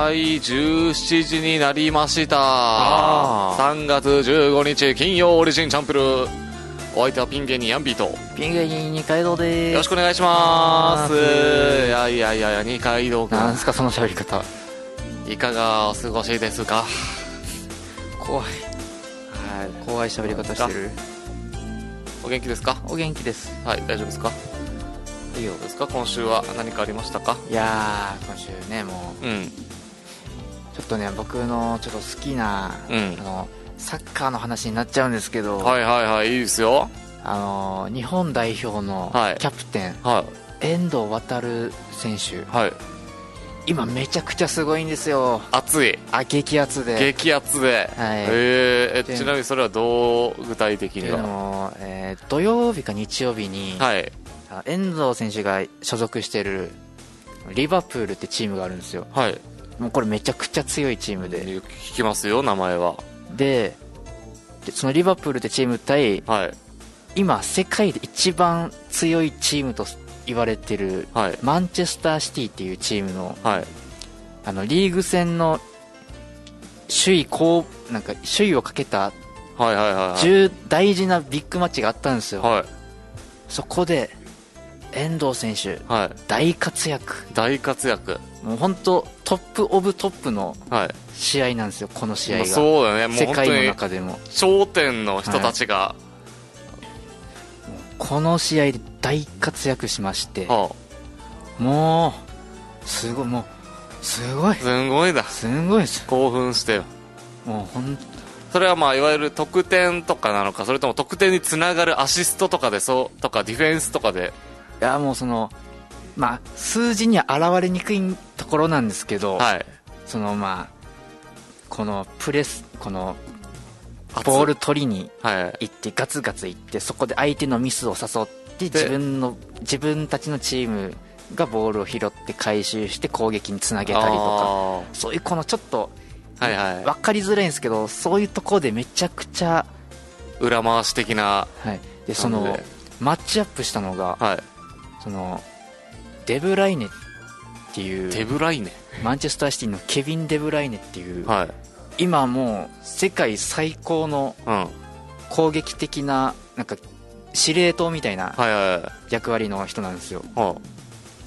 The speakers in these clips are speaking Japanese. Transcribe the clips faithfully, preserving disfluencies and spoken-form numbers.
いじゅうしちじになりました。さんがつじゅうごにち金曜オリジンチャンプルー。お相手はピン芸人ヤンビーとピン芸人二階堂でーす。 よろしくお願いします。いやいやいや二階堂君、 なんすかその喋り方。 いかがお過ごしですか？ 怖い、はい、怖い喋り方してる。 お元気ですか？ お元気です。 はい、大丈夫ですか？いいよ。ですか？今週は何かありましたか？ いやー今週ね、もう、うん、ちょっとね僕のちょっと好きな、うん、あのサッカーの話になっちゃうんですけど、 はいはいはい、いいですよ。 あの日本代表のキャプテン、はい、遠藤航選手、はい、今めちゃくちゃすごいんですよ。 熱い。 あ、激熱で激熱で、はい、えー、ちなみにそれはどう具体的には？ の、えー、土曜日か日曜日に、はい、遠藤選手が所属しているリバプールってチームがあるんですよ。はい、もうこれめちゃくちゃ強いチームで、 聞きますよ名前は。 で、でそのリバプールってチーム対、はい、今世界で一番強いチームと言われてる、はい、マンチェスターシティっていうチームの、はい、あのリーグ戦の首位こうなんか首位をかけた重大事なビッグマッチがあったんですよ。はい、そこで遠藤選手、はい、大活躍大活躍もう本当トップオブトップの試合なんですよ、この試合が。 そうだね、もう世界の中でも頂点の人たちが、はい、 この試合で大活躍しまして、はあ、もうすごい、もうすごいすごいだすごいです。 興奮してよ。 もうほんそれはまあいわゆる得点とかなのか、それとも得点につながるアシストとかで、そうとかディフェンスとかで。 いやもうそのまあ数字には現れにくいところなんですけど、はい、そのまあこのプレス、このボール取りに行ってガツガツいって、そこで相手のミスを誘って自分の自分たちのチームがボールを拾って回収して攻撃につなげたりとか、そういうこのちょっとはいはい、分かりづらいんですけど、そういうところでめちゃくちゃ裏回し的な、 はい、でそのマッチアップしたのが、はい、そのデブライネっていうデブライネマンチェスターシティのケビン・デブライネっていう、はい、今もう世界最高の攻撃的な、なんか司令塔みたいな役割の人なんですよ。はいはいはい、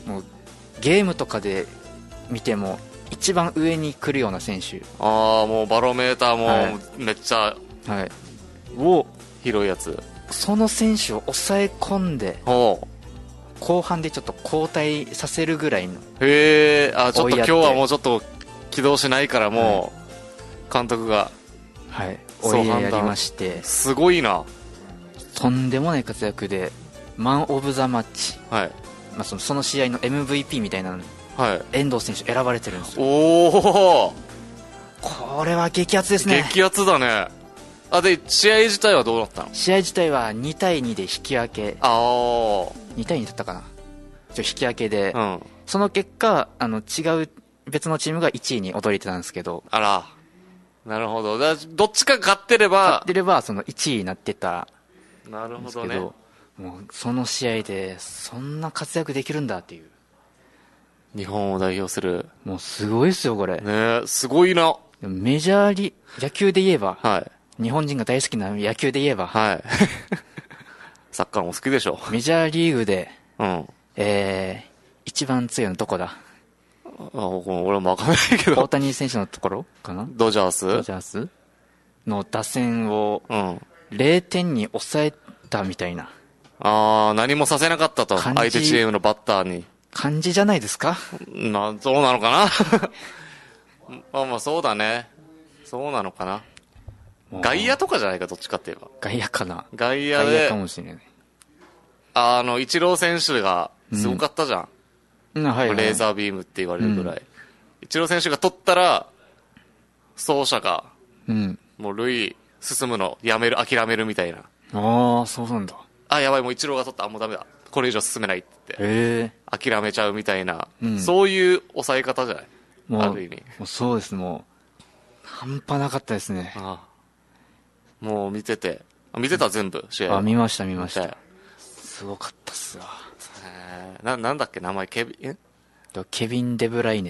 もうゲームとかで見ても一番上に来るような選手。 ああ、もうバロメーターもめっちゃ、はい、を広いやつ。 その選手を抑え込んで後半でちょっと交代させるぐらいの。 へえ、あ、ちょっと今日はもうちょっと起動しないからもう監督が、 はい、追いやりまして、 すごいな。 とんでもない活躍でマン・オブ・ザ・マッチ、はい、まあ、その、その試合の エムブイピー みたいなのに、はい、遠藤選手選ばれてるんですよ。 おお、 これは激アツですね。 激アツだね。あ、で試合自体はどうだったの？ 試合自体はにたいにで引き分け。ああ、にたいにだったかな。ちょ引き分けで、うん、その結果あの違う別のチームがいちいに躍り出たんですけど。 あら、なるほど。だどっちか勝ってれば勝ってればそのいちいになってたんですけど。 なるほどね。 もうその試合でそんな活躍できるんだっていう。 日本を代表する、 もうすごいですよこれね。すごいな。 メジャーリ野球で言えば、はい、日本人が大好きな野球で言えば、はい、 サッカーも好きでしょ。 メジャーリーグで、うん、えー、一番強いのどこだ？ あ、俺も分かんないけど。 大谷選手のところかな。 ドジャースドジャースの打線をれいてんに抑えたみたいな。 ああ、何もさせなかったと、相手チームのバッターに。 感じじゃないですか。 な、そうなのかな。まあまあそうだね、そうなのかな。外野とかじゃないか、どっちかって言えば。 外野かな。 外野で外野かもしれない。 あのイチロー選手がすごかったじゃん、 うんはいはい、 レーザービームって言われるぐらい、うん、イチロー選手が取ったら走者が、うん、もう塁進むのやめる、諦めるみたいな。 ああ、そうなんだ。 あ、やばい、もうイチローが取った、あ、もうダメだ、これ以上進めないってへ諦めちゃうみたいな、うん、そういう抑え方じゃない。 もうある意味もうそうです。もう半端なかったですね。 ああ、もう見てて、見てた全部試合。 あ、見ました見ました。すごかったっすわ。 な、なんだっけ名前、ケビン、 ケビン・デブライネ。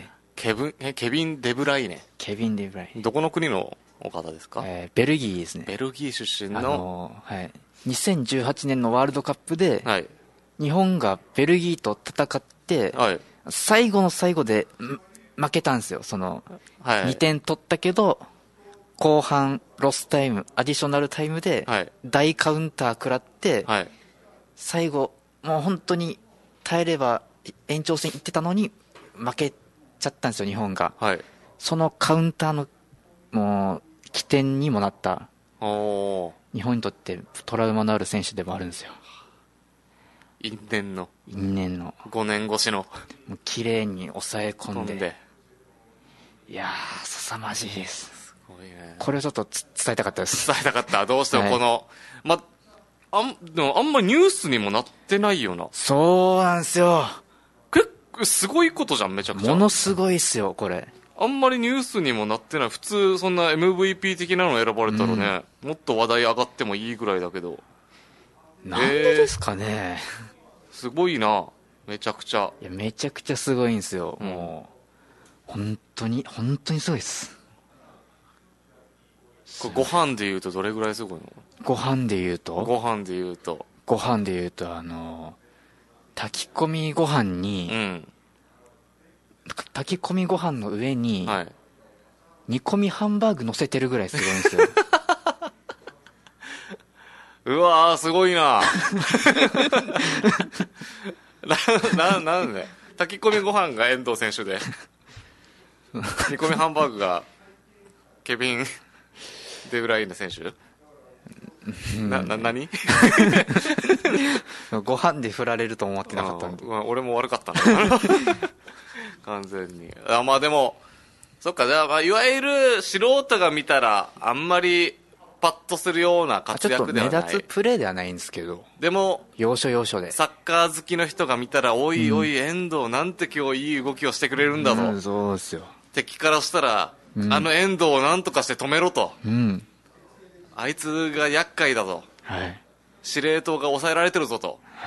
ケビン、え、ケビン・デブライネ。 ケビン・デブライネ。 どこの国のお方ですか？ えー、ベルギーですね。 ベルギー出身の。あのー、はい。にせんじゅうはちねんのワールドカップで、はい、日本がベルギーと戦って、はい、最後の最後で負けたんですよ。その、はい、にてん取ったけど、後半、ロスタイム、アディショナルタイムで、大カウンター食らって、はい、最後、もう本当に耐えれば延長戦行ってたのに、負けちゃったんですよ、日本が。はい、そのカウンターの、もう、起点にもなった、日本にとってトラウマのある選手でもあるんですよ。 因縁の。 因縁の。 ごねん越しの。 もう綺麗に抑え込んで。んでいやー、凄まじいです。すごいね。これをちょっと伝えたかったです。 伝えたかった。どうしてもこの、はい、ま、あん、でもあんまニュースにもなってないよな。 そうなんですよ。 結構すごいことじゃん、めちゃくちゃ。 ものすごいっすよ、これ。 あんまりニュースにもなってない。普通そんな エムブイピー 的なの選ばれたらね、うん、もっと話題上がってもいいぐらいだけど。 なんでですかね、 えー、すごいな、めちゃくちゃ。 いや、めちゃくちゃすごいんですよ、うん、もう本当に本当にすごいです。 これご飯でいうとどれぐらいすごいの？ ご飯でいうとご飯でいうとご飯でいうとあの炊き込みご飯に、うん、炊き込みご飯の上に、はい、煮込みハンバーグ乗せてるぐらいすごいんですよ。 うわー、すごいな。な、な、なんで炊き込みご飯が遠藤選手で煮込みハンバーグがケビン・デブライネ選手。な、な、何ご飯で振られると思ってなかったんで。 俺も悪かったな。完全に。あ、まあでも、そっか、じゃあ、まあ、いわゆる素人が見たら、あんまりパッとするような活躍ではない。 ちょっと目立つプレーではないんですけど。 でも、 要所要所で。 サッカー好きの人が見たら、おいおい、遠藤、なんて今日いい動きをしてくれるんだと。うん、 そうですよ。 敵からしたら、うん、あの遠藤をなんとかして止めろと。うん。あいつが厄介だと。はい。司令塔が抑えられてるぞと。はい。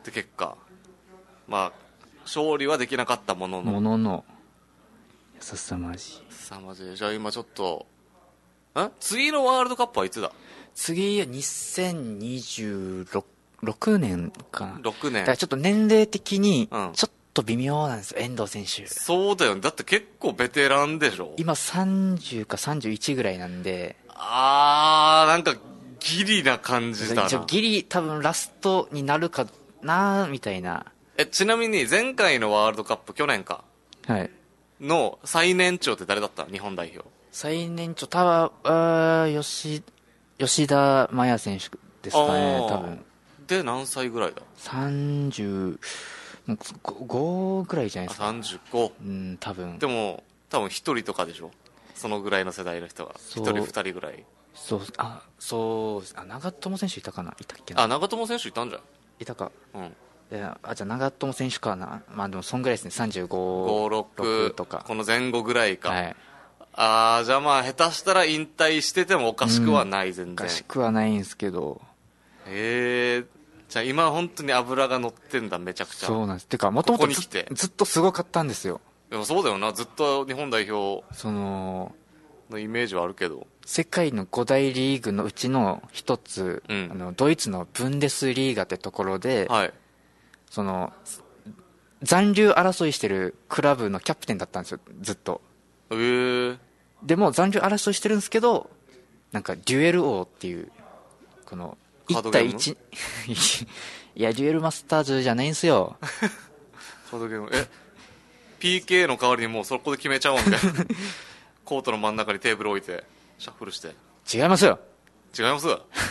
で、結果、まあ、勝利はできなかったものの。 ものの。すさまじい。 すさまじい。じゃあ今ちょっと、ん次のワールドカップはいつだ？ 次はにせんにじゅうろくねんかな。 ろくねん。 だからちょっと年齢的に、ちょっと微妙なんですよ、遠藤選手。 そうだよね。だって結構ベテランでしょ？ 今さんじゅうかさんじゅういちぐらいなんで。 あー、なんかギリな感じだな。 ギリ多分ラストになるかなみたいな。 え、ちなみに前回のワールドカップ、去年か。はい。の最年長って誰だった？日本代表。 最年長、たぶん、吉、吉田麻也選手ですかね、多分。 で、何歳ぐらいだ？ さんじゅうごぐらいじゃないですか。 さんじゅうご。 うん、多分。 でも、多分一人とかでしょ？そのぐらいの世代の人が。一人二人ぐらい。 そう、あ、そう、あ、長友選手いたかな？いたっけな？あ、長友選手いたんじゃん。 いたか。うん。いや、あ、じゃあ長友選手かな。まあでもそんぐらいですね。さんじゅうご、 ご、ろくとか。この前後ぐらいか。はい。ああ、じゃあまあ下手したら引退しててもおかしくはない、うん、全然。 おかしくはないんですけど。 へえ。じゃあ今本当に脂が乗ってんだ、めちゃくちゃ。 そうなんです。てか、もともとずっとすごかったんですよ。 でもそうだよな。ずっと日本代表そののイメージはあるけど。 世界のご大リーグのうちの一つ、うん、あのドイツのブンデスリーガってところで、はい、その残留争いしてるクラブのキャプテンだったんですよ、ずっと。へー。でも残留争いしてるんですけど、なんかデュエル王っていうこのいち対いちいやデュエルマスターズじゃないんすよ。 カードゲーム。え ピーケー の代わりにもうそこで決めちゃおうみたいな。コートの真ん中にテーブル置いてシャッフルして。 違いますよ。 違います。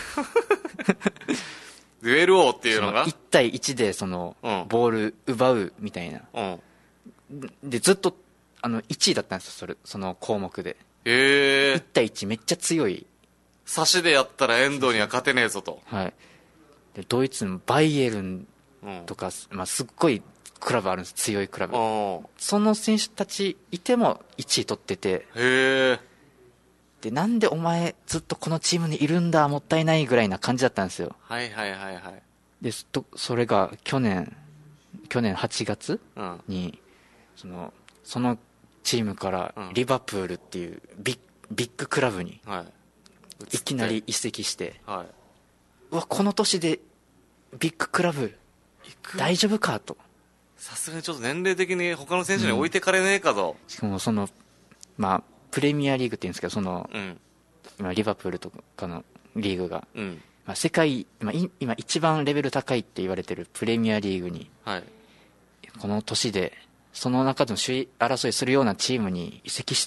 デュエル王っていうのがいち対いちでその、うん、ボール奪うみたいな、うん、でずっとあのいちいだったんですよ、それその項目で。へえ。いち対いちめっちゃ強い。 差しでやったら遠藤には勝てねえぞと。 はい。でドイツのバイエルンとか、うん、まあ、すっごいクラブあるんです、強いクラブ。その選手たちいてもいちい取ってて。へえ。でなんでお前ずっとこのチームにいるんだ、もったいないぐらいな感じだったんですよ。 はいはいはいはい。 でそれが去年去年はちがつに、うん、そのそのチームからリバプールっていうビッ、ビッグクラブにいきなり移籍して、はい、うわこの年でビッグクラブ大丈夫かと。 さすがにちょっと年齢的に他の選手に置いてかれねえかと、 うん、しかもそのまあプレミアリーグっていうんですけど、その、うん、今リバプールとかのリーグが、うん、まあ、世界今、今一番レベル高いって言われてるプレミアリーグに、はい、この年でその中でも首位争いするようなチームに移籍して、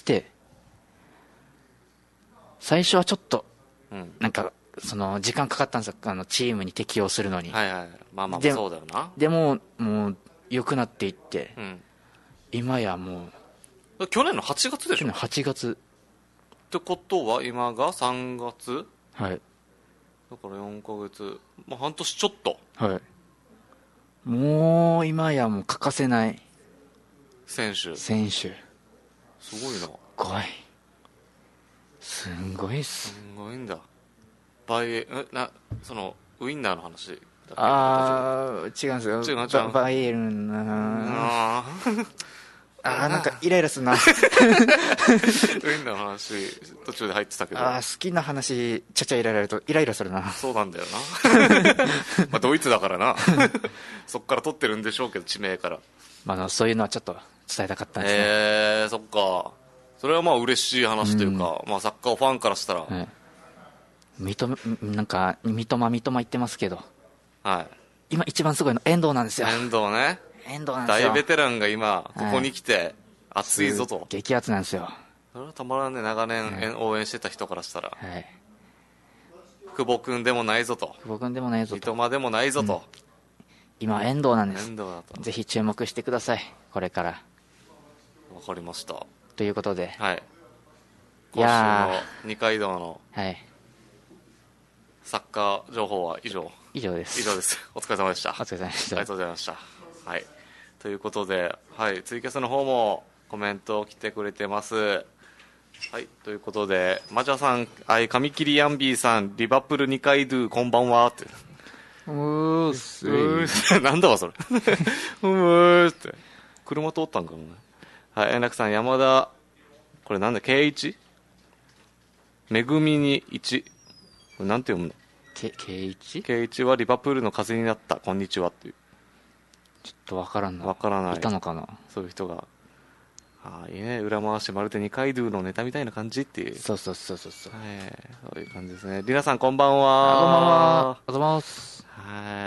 最初はちょっと、うん、なんかその時間かかったんですよ、あのチームに適応するのに。 はいはい、まあまあそうだよな。 でももう良くなっていって、うん、今やもう去年のはちがつでしょ。去年はちがつってことは今がさんがつ、 はい、 だからよんかげつ、まあ、半年ちょっと、 はい、もう今やもう欠かせない選手選手すごいな。すごいすんごいっす。 すごいんだ。バイエえなそのウインナーの話だっけ。 ああ違うんですよ。違う違うバ, バイエルンなああなんかイライラするなウインナーの話途中で入ってたけど、 あ好きな話ちゃちゃイライラるとイライラするな。 そうなんだよなまあドイツだからなそっから取ってるんでしょうけど地名から、 まあ、のそういうのはちょっと伝えたかったんですね。 えー、そっか。それはまあ嬉しい話というか、うん、まあ、サッカーファンからしたら、はい、 三笘なんか三笘三笘言ってますけど、 はい、 今一番すごいの遠藤なんですよ。 遠藤ね。 遠藤なんですよ。 大ベテランが今ここに来て熱いぞと、はい、 激熱なんですよ。 それはたまらんね。長年、はい、応援してた人からしたら、はい、久保君でもないぞと、 久保君でもないぞと、 三笘でもないぞと、うん、 今遠藤なんです。 遠藤だと。 ぜひ注目してくださいこれから。 わかりました。 ということで、 はい、今週の二階堂のサッカー情報は以上。 以上です。 以上です。お疲れ様でした。お疲れ様でした。 ありがとうございました。はい、ということで、はい、ツイキャスの方もコメント来てくれてます。はい、ということで、マジャさん、はい、髪切りヤンビーさん、リバプルにかいドゥこんばんはって。 うーすーなんだわそれうーって車通ったんかもね。はい、円楽さん、山田、これなんだ、ケイイチめぐみにいち、これなんて読むの？ ケイイチ？ ケイイチはリバプールの風になった、こんにちはっていう。 ちょっとわからんな。 わからない。 いたのかな。 そういう人が。ああ、いいね。裏回してまるでにかいドゥのネタみたいな感じっていう。 そうそうそうそうそう。 はい。そういう感じですね。りなさん、こんばんは。 こんばんは。おはようございます。 はい。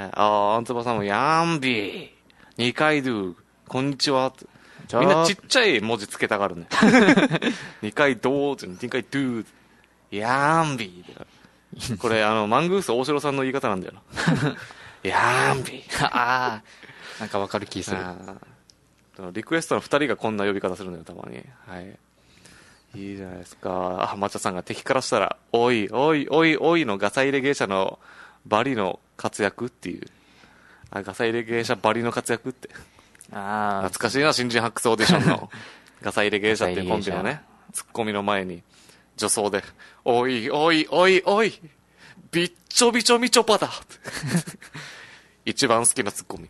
ああ、アンツバさんも、ヤンビー。にかいドゥ、こんにちは。みんなちっちゃい文字つけたがるね。にかいドゥ、にかいドゥ、ヤンビー。これ、あの、マングース大城さんの言い方なんだよな。ヤンビー。 ああ。なんかわかる気する。 リクエストのふたりがこんな呼び方するのよ、たまに。はい。いいじゃないですか。あ、抹茶さんが敵からしたら、おい、おい、おい、おいのガサ入れ芸者のバリの活躍っていう。あ、ガサ入れ芸者バリの活躍って。 ああ。 懐かしいな、新人発掘オーディションのガサ入れ芸者っていうコンビのね、ツッコミの前に、女装で、おい、おい、おい、おい、びっちょびちょみちょぱだ一番好きなツッコミ。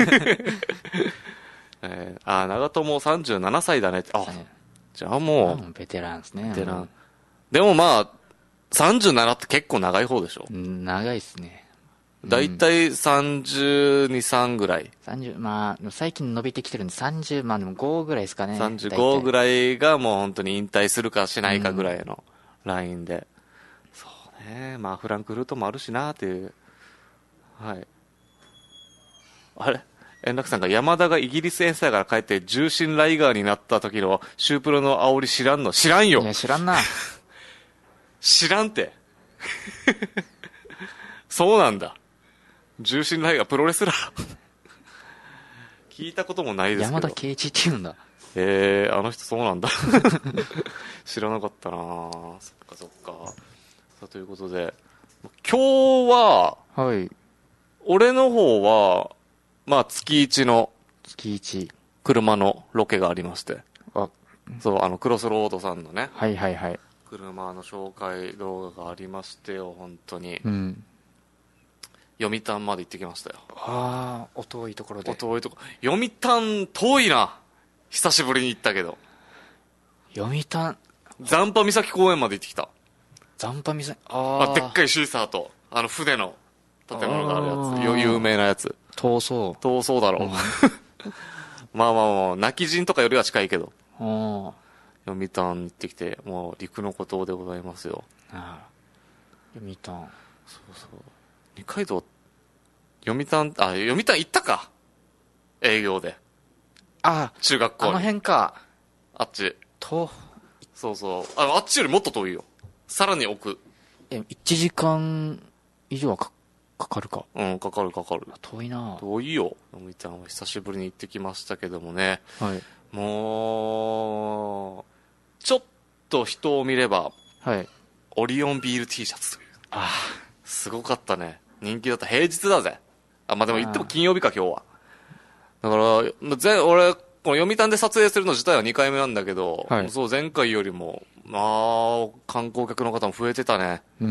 えー、あ、長友さんじゅうななさいだねって。あ、はい、じゃあもう。 ベテランですね。 ベテラン。でもまあ、さんじゅうななって結構長い方でしょ。 長いっすね。 だいたいさんじゅうに、さんぐらい。 さんじゅう、まあ、最近伸びてきてるんで、さんじゅう、まあでもごぐらいですかね。 さんじゅうごぐらいがもう本当に引退するかしないかぐらいのラインで。うん、そうね。まあ、フランクフルトもあるしなっていう。はい。あれ円楽さんが山田がイギリス遠征から帰って重心ライガーになった時のシュープロの煽り知らんの？知らんよ。 いや、知らんな。 知らんってそうなんだ。重心ライガープロレスラー聞いたこともないですけど。 山田圭一って言うんだ。 えー、あの人そうなんだ知らなかったな。そっかそっか。さあ、ということで今日は、 はい、 俺の方はまあ月一の月一車のロケがありまして、 あ、 そう、あのクロスロードさんのね、 はいはいはい、 車の紹介動画がありましてよ、本当に、 うん、 読谷まで行ってきましたよ。 ああ、お遠いところで。 お遠いところ、読谷遠いな。 久しぶりに行ったけど。 読谷残波岬公園まで行ってきた。 残波岬、ああでっかいシーサーとあの船の建物があるやつ、有名なやつ。 遠そう遠そうだろう、うん、まあまあまあ泣き陣とかよりは近いけど、読谷行ってきて、もう陸の孤島でございますよ。ああ読谷、 そうそう、二階堂読谷、あ読谷行ったか、営業で。 ああ中学校に、 あの辺か、 あっちと、 そうそう、ああっちよりもっと遠いよ、さらに奥。 えいちじかん以上はかかかるか。 うん、かかるかかる。 遠いな。 遠いよ。読谷は久しぶりに行ってきましたけどもね、 はい、 もうちょっと人を見れば、 はい、 オリオンビール T シャツという、 あすごかったね、人気だった。平日だぜ。あ、まあでも言っても金曜日か今日は。だからぜ俺この読谷で撮影するの自体はにかいめなんだけど、はい、そう前回よりもまあ観光客の方も増えてたね。 うん、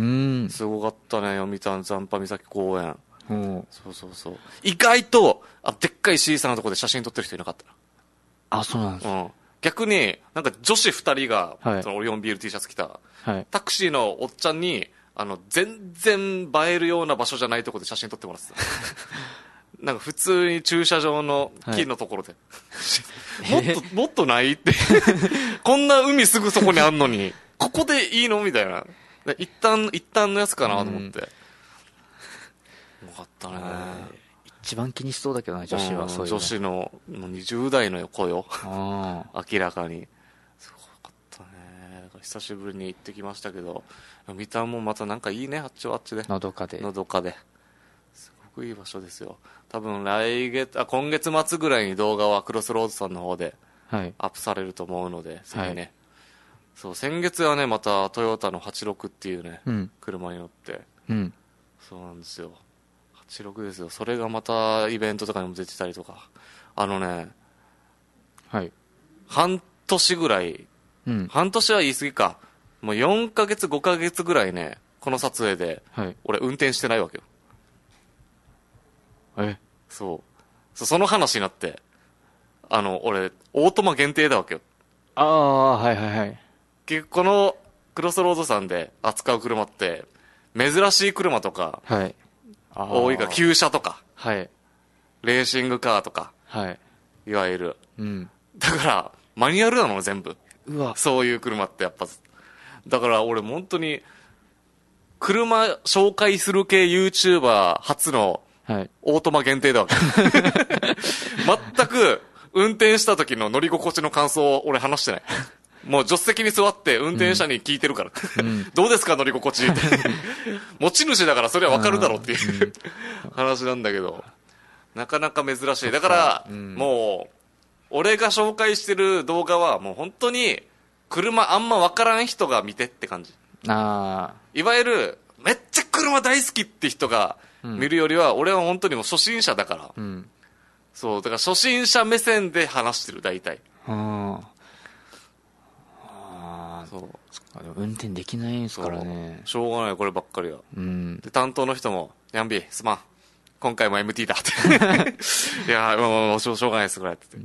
すごかったね、読谷残波岬公園。うん、そうそうそう、意外とあでっかいシーサーのところで写真撮ってる人いなかった。 あ、そうなんです、うん、 逆になんか女子ふたりが、はい、そのオリオンビール T シャツ着た、はい、タクシーのおっちゃんにあの全然映えるような場所じゃないところで写真撮ってもらってたなんか普通に駐車場の木のところで、はい、もっともっとないってこんな海すぐそこにあんのにここでいいのみたいな、一旦一旦のやつかなと思って、よかったね。 一番気にしそうだけどね、女子は。そういう女子のにじゅう代の子よ明らかにすごかったね。久しぶりに行ってきましたけど、見たもまたなんかいいね、あっちはあっちで、 のどかで、 のどかですごくいい場所ですよ。多分来月あ今月末ぐらいに動画はクロスロードさんの方でアップされると思うので、ぜひね、はい、そう先月はねまたトヨタのはちじゅうろくっていうね、うん、車に乗って、うん、そうなんですよ、はちじゅうろくですよ。それがまたイベントとかにも出てたりとか、あのね、はい、半年ぐらい、うん、半年は言い過ぎか、もうよんかげつごかげつぐらいねこの撮影で、はい、俺運転してないわけよ。 えそうその話になって、あの俺オートマ限定だわけよ。 ああはいはいはい。 結構このクロスロードさんで扱う車って珍しい車とか、はい、多いから、旧車とか、はい、レーシングカーとか、はい、いわゆる、うん、だからマニュアルなの全部。うわ、そういう車ってやっぱだから俺本当に車紹介する系 YouTuber 初のはい、オートマ限定だわけ全く運転した時の乗り心地の感想を俺話してないもう助手席に座って運転者に聞いてるから、うん、どうですか乗り心地って持ち主だからそれは分かるだろうっていう話なんだけど、なかなか珍しい。だから、うん、もう俺が紹介してる動画はもう本当に車あんま分からん人が見てって感じ。あ、いわゆるめっちゃ車大好きって人が見るよりは、俺は本当にもう初心者だから、うん、そうだから初心者目線で話してる大体。ああ、そう、でも運転できないんですからね。 しょうがないこればっかりは、うん、で担当の人もヤンビーすまん今回も エムティー だっていやもうしょうがないですこれって、うん、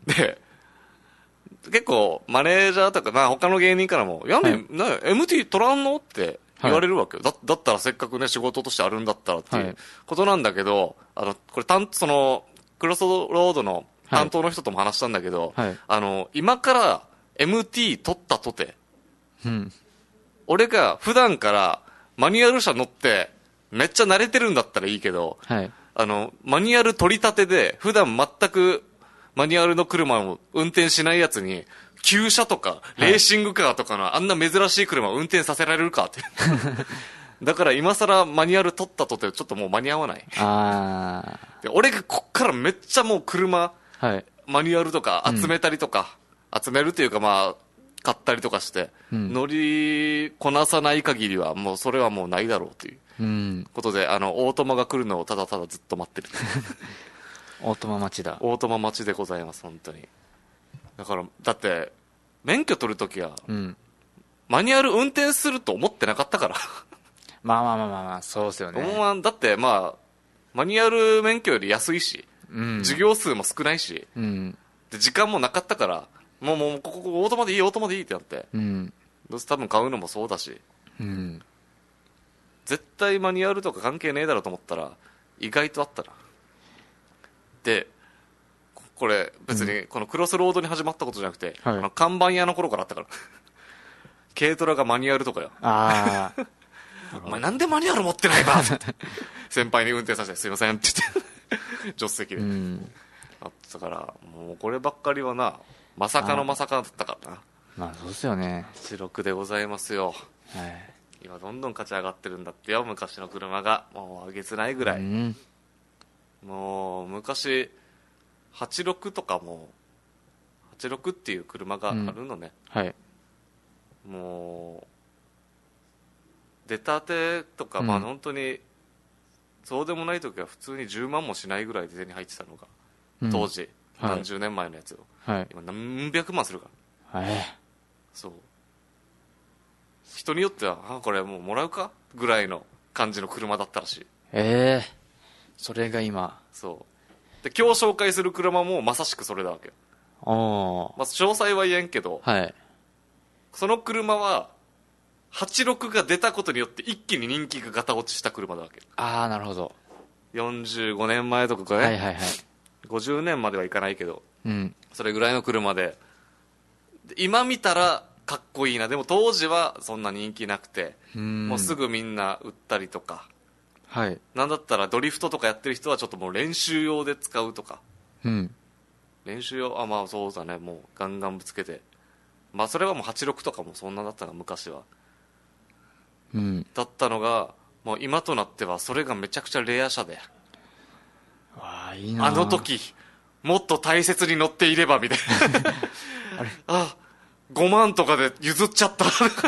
で結構マネージャーとか、まあ、他の芸人からもヤンビー、はい、エムティー 取らんのって言われるわけよ、はい、だ, だったらせっかくね仕事としてあるんだったらっていうことなんだけど、はい、あのこれたんそのクロスロードの担当の人とも話したんだけど、はい、あの今から エムティー 取ったとて、うん、俺が普段からマニュアル車乗ってめっちゃ慣れてるんだったらいいけど、はい、あのマニュアル取り立てで普段全くマニュアルの車を運転しないやつに旧車とかレーシングカーとかのあんな珍しい車を運転させられるかってだから今更マニュアル取ったとてちょっともう間に合わない。あで俺がこっからめっちゃもう車、はい、マニュアルとか集めたりとか、うん、集めるというかまあ買ったりとかして、うん、乗りこなさない限りはもうそれはもうないだろうという、うん、ことであのオートマが来るのをただただずっと待ってるオートマ待ちだ。 オートマ待ちでございます本当に。だからだって免許取るときは、うん、マニュアル運転すると思ってなかったからまあまあまあまあまあそうですよね。 だってまあマニュアル免許より安いし、うん、授業数も少ないし、うん、 で時間もなかったからもうもうここオートマでいいオートマでいいってなって、うん、どうせ多分買うのもそうだし、うん、絶対マニュアルとか関係ねえだろうと思ったら意外とあったな。でこれ別にこのクロスロードに始まったことじゃなくて、うん、あの看板屋の頃からあったから軽トラがマニュアルとかよ。あお前なんでマニュアル持ってないか先輩に運転させてすいませんって言って助手席で、うん、あったからもうこればっかりはなまさかのまさかだったからな。 まあそうですよね。 はちろくでございますよ、はい、今どんどん価値上がってるんだってよ昔の車が。もうあげつないぐらい、うん、もう昔はちろくとかもはちろくっていう車があるのね、うん、はい、もう出たてとか、うん、まあ本当にそうでもない時は普通にじゅうまんもしないぐらいで手に入ってたのが、うん、当時、はい、何十年前のやつを、はい、今何百万するから、はい、そう人によってはあこれもうもらうかぐらいの感じの車だったらしい。 ええー、それが今そうで今日紹介する車もまさしくそれだわけよ。あ、まあ、詳細は言えんけど、はい、その車ははちろくが出たことによって一気に人気がガタ落ちした車だわけ。 ああなるほど。 よんじゅうごねんまえとかね、はいはいはい、ごじゅうねんまではいかないけど、うん、それぐらいの車で今見たらかっこいいな。でも当時はそんな人気なくて、うんもうすぐみんな売ったりとか、はい、なんだったらドリフトとかやってる人はちょっともう練習用で使うとか、うん、練習用あまあそうだねもうガンガンぶつけて、まあそれはもうはちろくとかもそんなだったな昔は、うん、だったのがもう今となってはそれがめちゃくちゃレア車で、わあいいなあの時もっと大切に乗っていればみたいなあれあごまんとかで譲っちゃった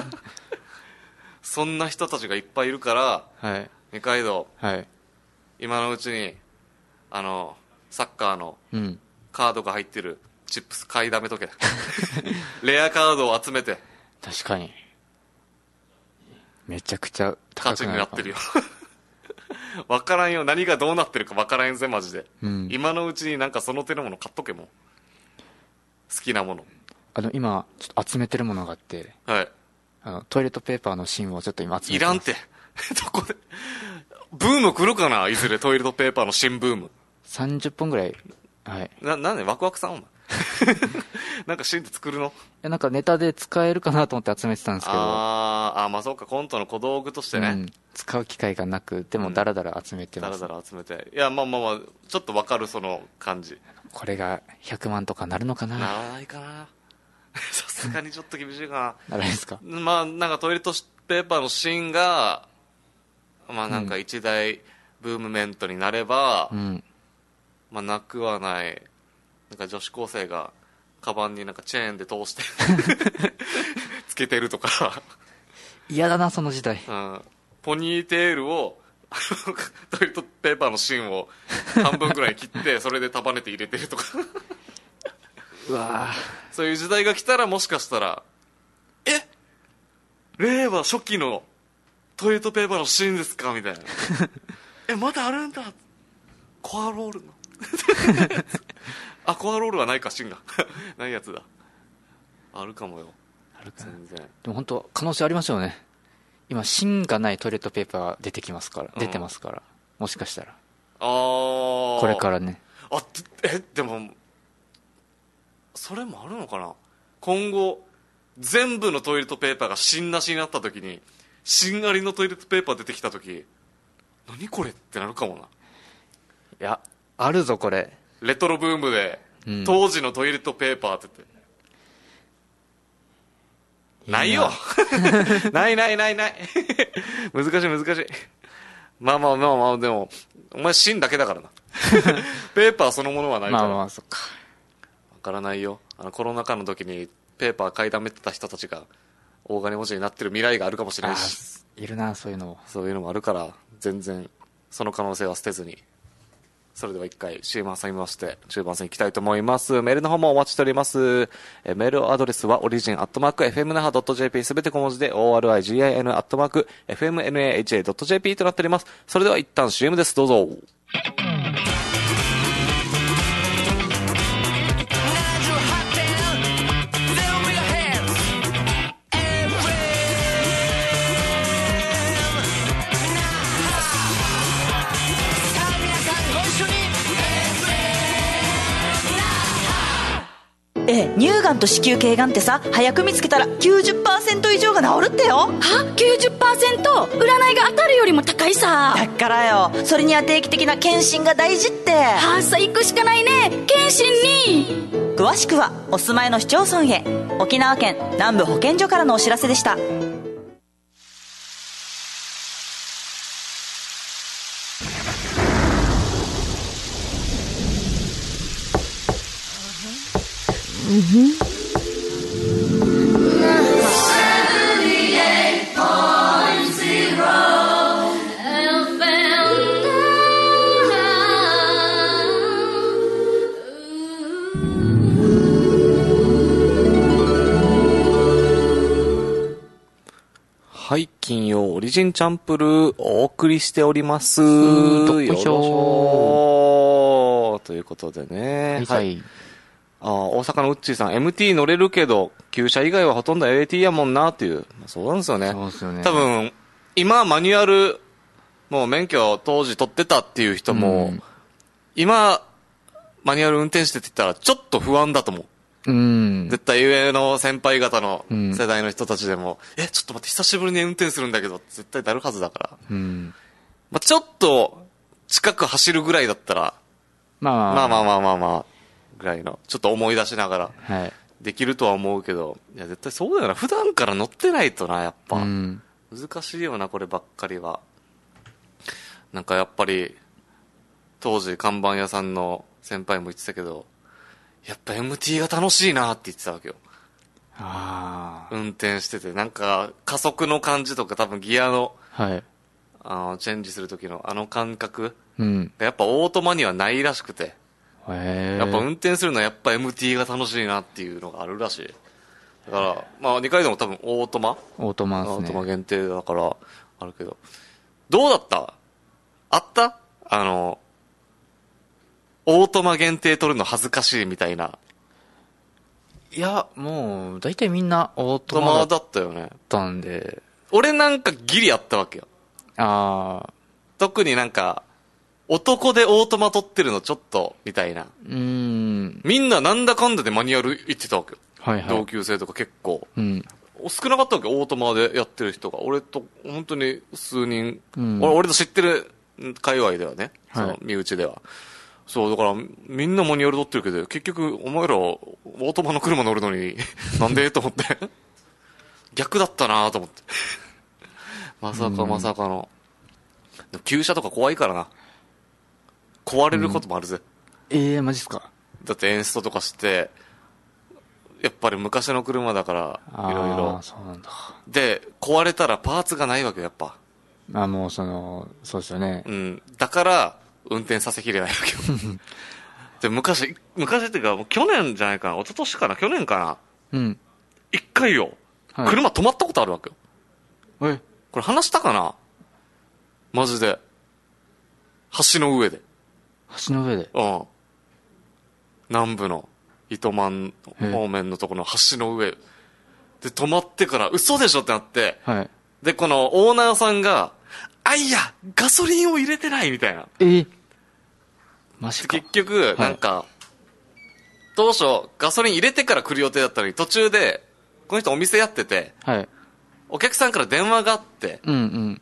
そんな人たちがいっぱいいるから、はい、二階堂、はい、今のうちにあのサッカーのカードが入ってるチップス買いだめとけレアカードを集めて。 確かにめちゃくちゃ高くなるかも。価値になってるよ分からんよ何がどうなってるか分からんぜマジで、うん、今のうちになんかその手のもの買っとけも好きなもの。 あの今ちょっと集めてるものがあって、はい、あのトイレットペーパーの芯をちょっと今集めてます。 いらんってどこでブーム来るかないずれトイレットペーパーの芯ブームさんじゅっぽんぐらい、はい、 ななんでワクワクさんお前なんか芯で作るの？いやなんかネタで使えるかなと思って集めてたんですけど、 ああまあそうかコントの小道具としてね、うん、 使う機会がなくでもダラダラ集めてます、 うん、ダラダラ集めていやまあまあまあちょっと分かるその感じ。 これがひゃくまんとかなるのかな。 ならないかなさすがにちょっと厳しいかな。ならないですか。 まあなんかトイレットペーパーの芯がまあなんか一大ブームメントになれば、うん、まあなくはない。なんか女子高生がカバンになんかチェーンで通してつけてるとか嫌だなその時代、 うん、ポニーテールをトイレットペーパーの芯を半分ぐらい切ってそれで束ねて入れてるとかうわそういう時代が来たらもしかしたらえ令和初期のトイレットペーパーの芯ですかみたいなえまだあるんだコアロールのあコアロールはないか芯がないやつだ。あるかもよ。 あるか全然。でも本当可能性ありますよね。今芯がないトイレットペーパーが出てきますから、うん、出てますからもしかしたらあこれからね。 あえでもそれもあるのかな。今後全部のトイレットペーパーが芯なしになった時に芯ありのトイレットペーパー出てきた時何これってなるかもな。いやあるぞこれ。 レトロブームで、うん、当時のトイレットペーパーって言ってないよないないないない難しい難しいまあまあまあまあでもお前芯だけだからなペーパーそのものはないから。 まあまあそっか分からないよ。あのコロナ禍の時にペーパー買いだめてた人たちが大金持ちになってる未来があるかもしれないし。 いるなそういうのそういうのもあるから全然その可能性は捨てずに。それでは一回 シーエム 挟みまして中盤戦いきたいと思います。メールの方もお待ちしております。えメールアドレスはオリジンアットマーク エフエムナハドットジェーピー すべて小文字で オーアールアイジーアイエヌ アットマーク エフエムエヌエーエイチエー ドット ジェーピー となっております。それでは一旦 シーエム です。どうぞ。 ええ、乳がんと子宮頸がんってさ、早く見つけたら きゅうじゅっパーセント 以上が治るってよ。 は きゅうじゅっパーセント？ 占いが当たるよりも高いさ。 だからよ、それには定期的な検診が大事って。 はあ、さ行くしかないね、検診に。 詳しくはお住まいの市町村へ。沖縄県南部保健所からのお知らせでした。 はい、金曜オリジンチャンプルーお送りしております。よいしょということでね。 はい、はい。 あ、大阪のウッチーさん、エムティー 乗れるけど、旧車以外はほとんど エーティー やもんなっていう。そうなんですよね。 そうですよね。 多分、今マニュアル、もう免許当時取ってたっていう人も、うん、今、マニュアル運転してって言ったらちょっと不安だと思う。うん、絶対上の先輩方の世代の人たちでも、うん、え、ちょっと待って、久しぶりに運転するんだけど、絶対なるはずだから。うん、まあ、ちょっと、近く走るぐらいだったら、まあまあまあまあまあまあ、ぐらいの、ちょっと思い出しながら、できるとは思うけど、いや、絶対そうだよな。普段から乗ってないとな、やっぱ。うん、難しいよな、こればっかりは。なんかやっぱり、当時看板屋さんの先輩も言ってたけど、やっぱ エムティー が楽しいなって言ってたわけよ。ああ。運転してて、なんか加速の感じとか多分ギアの、はい。あの、チェンジする時のあの感覚、うん。やっぱオートマにはないらしくて。へえ。やっぱ運転するのはやっぱ エムティー が楽しいなっていうのがあるらしい。だから、まあにかいでも多分オートマオートマですね。 オートマ限定だからあるけど。どうだった？あった？あの、オートマ限定取るの恥ずかしいみたいな。 いや、もう、大体みんなオートマだったよね。たんで。 俺なんかギリあったわけよ。ああ。特になんか、男でオートマ取ってるのちょっと、みたいな。うん。みんななんだかんだでマニュアル行ってたわけよ。はいはい。同級生とか結構。うん。少なかったわけよ、オートマでやってる人が。俺と、本当に数人。うん、俺、俺と知ってる界隈ではね。はい、その、身内では。そう、だから、みんなマニュアル取ってるけど、結局、お前ら、オートマの車乗るのに、なんでと思って。逆だったなと思って。まさかまさかの。でも旧車とか怖いからな。壊れることもあるぜ。 うん、ええー、マジっすか。 だってエンストとかして、やっぱり昔の車だから、いろいろ。そうなんだ。で、壊れたらパーツがないわけよ、やっぱ。 あ、もうその、そうですよね。 うん。だから、運転させきれないわけよ。で、昔、昔っていうか、もう去年じゃないかな、一昨年かな、去年かな。うん。一回よ、はい、車止まったことあるわけよ。えこれ話したかなマジで。橋の上で。 橋の上でうん。 南部の糸満方面のところの橋の上。で、止まってから、嘘でしょってなって、はい。で、このオーナーさんが、あいや、ガソリンを入れてないみたいな。えマジか。結局、なんか、はい、当初、ガソリン入れてから来る予定だったのに、途中で、この人お店やってて、はい、お客さんから電話があって、うんうん、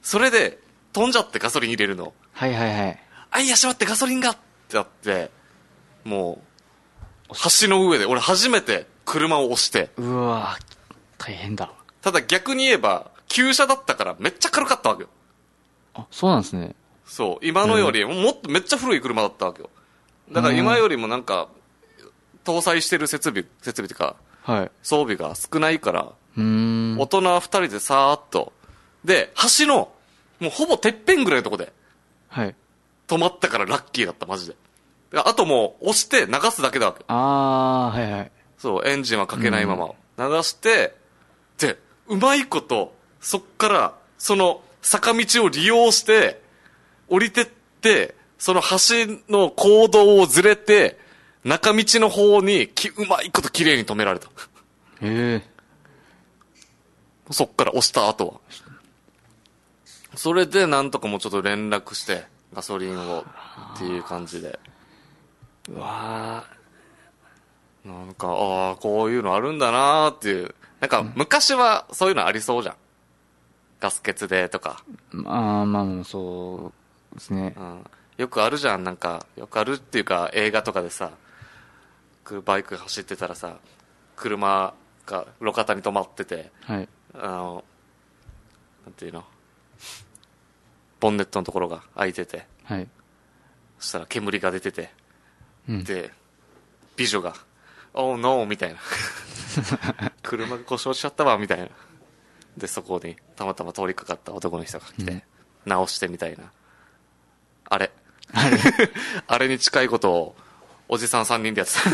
それで、飛んじゃってガソリン入れるの。はいはいはい。あいや、しまってガソリンがってなって、もう、橋の上で、俺初めて車を押して。 うわ大変だ。 ただ逆に言えば、旧車だったからめっちゃ軽かったわけよ。 あ、そうなんですね。 そう、今のより、もっとめっちゃ古い車だったわけよ。だから今よりもなんか、搭載してる設備、設備っていうか、はい、装備が少ないから、うーん大人二人でさーっと。で、橋の、もうほぼてっぺんぐらいのとこで、はい。止まったからラッキーだった、マジで。あともう、押して流すだけだわけ。 あー、はいはい。 そう、エンジンはかけないまま、流して、で、うまいこと、そっから、その、坂道を利用して、降りてって、その橋の公道をずれて、中道の方にき、うまいこと綺麗に止められた。へえ。そっから押した後は。それでなんとかもうちょっと連絡して、ガソリンをっていう感じで。 うわなんかああこういうのあるんだなーっていう、なんか昔はそういうのありそうじゃん、ガス欠でとか。 まあまあそうですね、 うん、よくあるじゃん、なんかよくあるっていうか映画とかでさ、バイク走ってたらさ、車が路肩に止まってて、 はい、 あのなんていうの、ボンネットのところが開いてて、 はい、 そしたら煙が出てて、 うん、 で美女が「Oh no」みたいな車が故障しちゃったわみたいな、でそこにたまたま通りかかった男の人が来て、うん、直してみたいな、あれあれあれに近いことをおじさんさんにんでやってた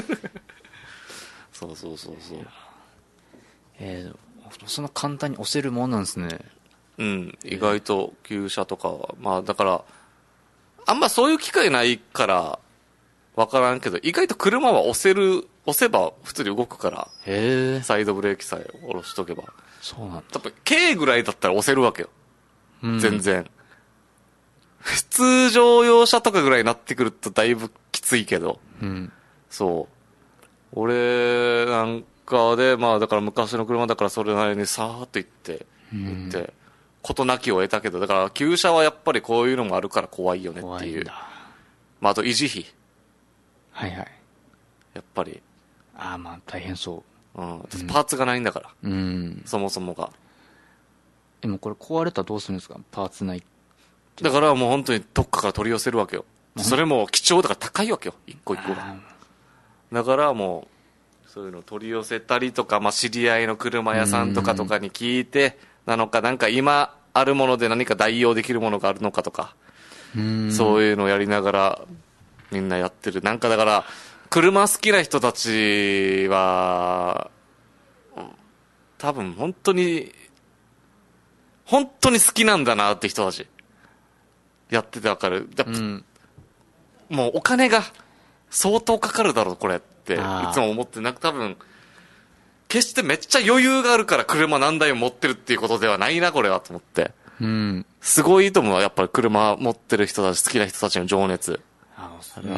そうそうそうそう、 えー、そんな簡単に押せるもんなんですね。 うん、意外と旧車とかは、まあだからあんまそういう機会ないから分からんけど、意外と車は押せる、押せば普通に動くから、 へサイドブレーキさえ下ろしとけば、 そうなんだ。 多分 K ぐらいだったら押せるわけよ、うん、全然。普通乗用車とかぐらいになってくるとだいぶきついけど、 うん、 そう俺なんかで、まあだから昔の車だからそれなりにさーっと行って行って、うん、事なきを得たけど、だから旧車はやっぱりこういうのもあるから怖いよねっていう。まあ、あと維持費、 はいはい、 やっぱりああまあ大変そう、 うん、パーツがないんだから、 うん、 そもそもが。 でもこれ壊れたらどうするんですか、パーツない。 だからもう本当にどっかから取り寄せるわけよ、うん、それも貴重だから高いわけよ、一個一個が。だからもうそういうの取り寄せたりとか、まあ、知り合いの車屋さんとかとかに聞いてなのか、なんか今あるもので何か代用できるものがあるのかとか、うん、そういうのをやりながらみんなやってる。なんかだから車好きな人たちは多分本当に本当に好きなんだなって人たちやっててわかる。うん、もうお金が相当かかるだろうこれっていつも思って、なんか多分決してめっちゃ余裕があるから車何台も持ってるっていうことではないなこれはと思って、うん、すごいと思う、やっぱり車持ってる人たち、好きな人たちの情熱。あそれは、うん、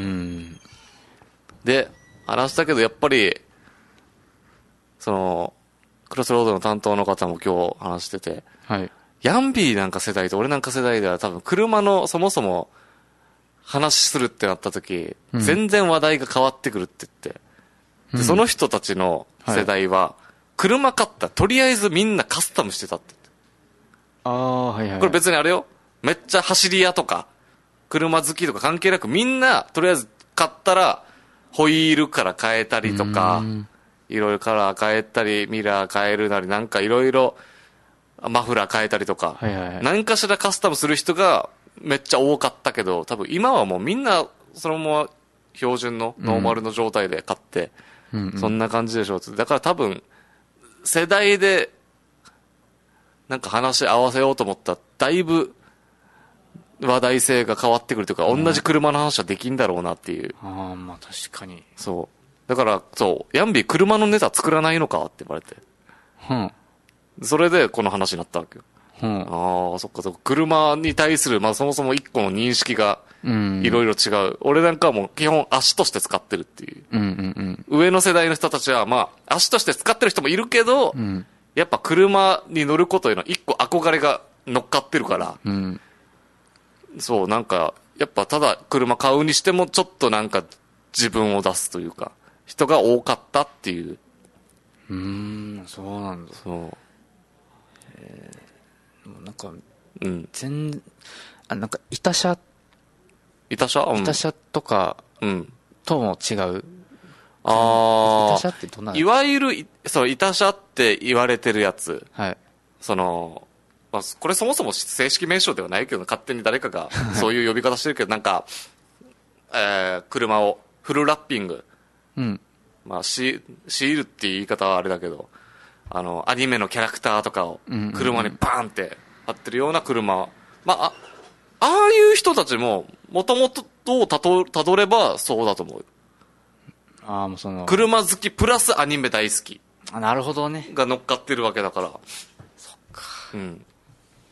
で話したけどやっぱりそのクロスロードの担当の方も今日話してて、はい、ヤンビーなんか世代と俺なんか世代では多分車のそもそも話するってなった時、うん、全然話題が変わってくるって言って、で、うん、その人たちの世代は、はい、車買ったらとりあえずみんなカスタムしてたって言って。 ああ、はいはい。 これ別にあれよ、めっちゃ走り屋とか車好きとか関係なくみんなとりあえず買ったらホイールから変えたりとか、いろいろカラー変えたりミラー変えるなり、なんかいろいろマフラー変えたりとか、はいはいはい、何かしらカスタムする人がめっちゃ多かったけど、多分今はもうみんなそのまま標準のノーマルの状態で買って、うん、そんな感じでしょう。だから多分世代でなんか話し合わせようと思ったらだいぶ話題性が変わってくるというか、うん、同じ車の話はできんだろうなっていう。 ああ、まあ確かに。 そうだからそうヤンビー車のネタ作らないのかって言われて、うん、それでこの話になったわけよ。うん、ああそっかそっか、車に対する、まあ、そもそも一個の認識がいろいろ違う、うん、俺なんかはもう基本足として使ってるっていう、うんうんうん、上の世代の人たちはまあ足として使ってる人もいるけど、うん、やっぱ車に乗ることへの一個憧れが乗っかってるから、うん、そうなんかやっぱただ車買うにしてもちょっとなんか自分を出すというか人が多かったっていう。 うーん、そうなんだ。 そう、 えー、なんか、うん、全あなんか板車板車、うん、 板車とかとも違う。 ああ、 板車ってどんな、 いわゆるそう板車って言われてるやつ、 はい、 その、まあ、これそもそも正式名称ではないけど勝手に誰かがそういう呼び方してるけどなんか、えー、車をフルラッピング、うん、まあ、シールっていう言い方はあれだけど、あのアニメのキャラクターとかを車にバーンって貼ってるような車、まあ、あああいう人たちももともとをたどたどればそうだと思う。 ああ、もうその車好きプラスアニメ大好き、 あ、なるほどね、 が乗っかってるわけだから。 そっか、 うん、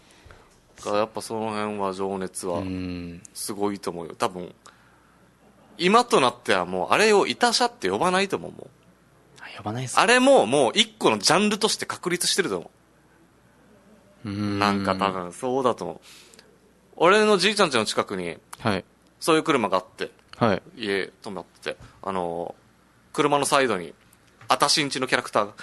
だからやっぱその辺は情熱はすごいと思うよ。多分今となってはもうあれをいた車って呼ばないと思う。もう呼ばないですか。 あれももう一個のジャンルとして確立してると思う。うーん、なんか多分そうだと思う。俺のじいちゃん家の近くに、はい、そういう車があって、はい、家泊まってて、あの車のサイドにあたしんちのキャラクターが